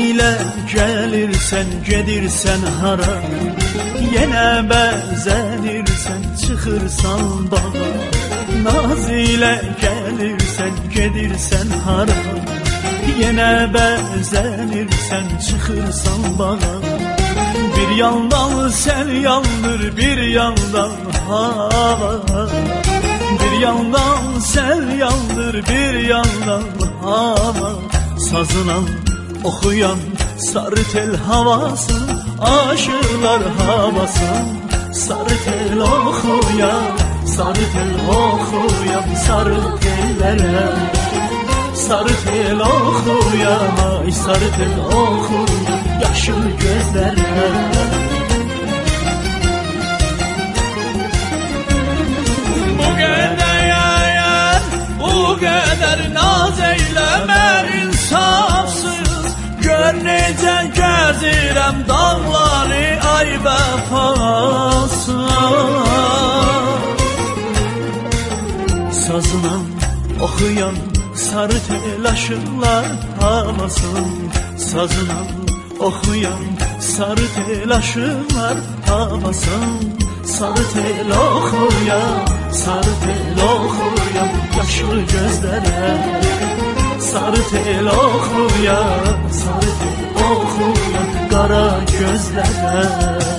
ile gelirsen gedirsen hara, yine bezenirsen çıkırsan bağa. Naz ile gelirsen gedirsen hara, yine bezenirsen çıkırsan bağa. Bir yandan sel yandır bir yandan hava, bir yandan sel yandır bir yandan hava. Sazınan okuyan sarı tel havası, aşıklar havası. Sarı tel okuyan, sarı tel okuyan, sarı tellere. Sarı tel okuyan, ay sarı tel okuyan, yaşıl gözlere. Bu kadar yayan, bu kadar naz eyleme insafsız. Gör necə gəzirəm dağları ay vəfası. Sazınan okuyan sarı tel aşıklar havasın. Sazınan okuyan sarı tel aşıklar havasın. Sarı tel okuyan, sarı tel okuyan, yaşlı gözlere. Sarı tel okuyan, sarı tel okuyan, kara gözlere.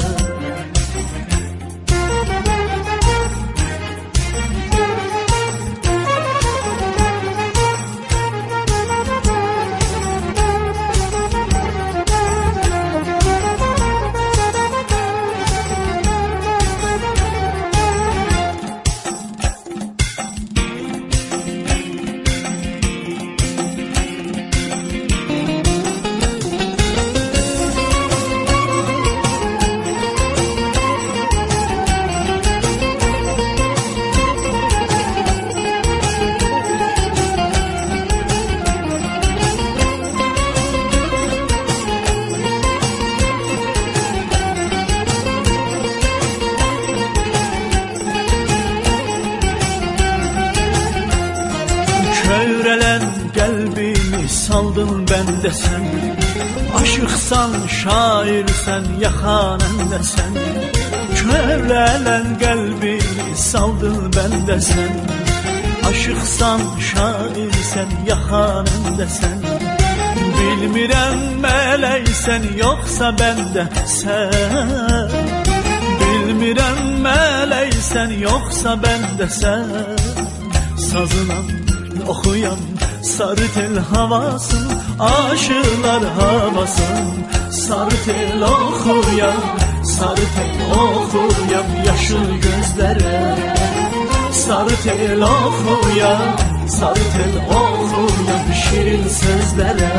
Kövrelen kalbimi saldın bende sen. Aşıksan, şairsen, yakanende sen. Kövrelen kalbimi saldın bende sen. Aşıksan, şairsen, yakanende sen. Bilmirəm mələksən yoxsa bende sen. Bilmirəm mələksən yoxsa bende sen. Sazınan okuyan sarı tel havası, aşıklar havasın. Sarı tel okuyan, sarı tel okuyan, yaşıl gözlere. Sarı tel okuyan, sarı tel okuyan, şirin sözlere.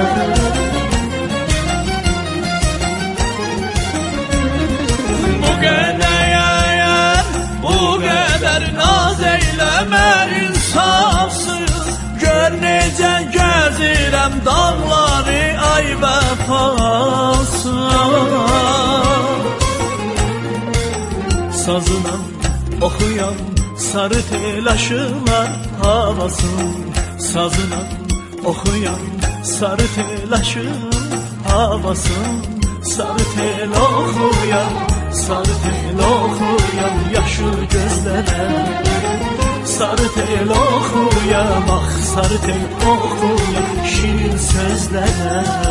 Bu kadar yayan, bu kadar naz eyleme insafsız. Gör necə gəzirəm dağları ay vəfası. Sazınan okuyan sarı tel aşıklar havasın. Sazınan okuyan sarı tel aşıklar havasın. Sarı tel okuyan, sarı tel okuyan, yaşıl gözlere. Sarı tel okuyan, ah sarı tel okuyan, şirin sözlere.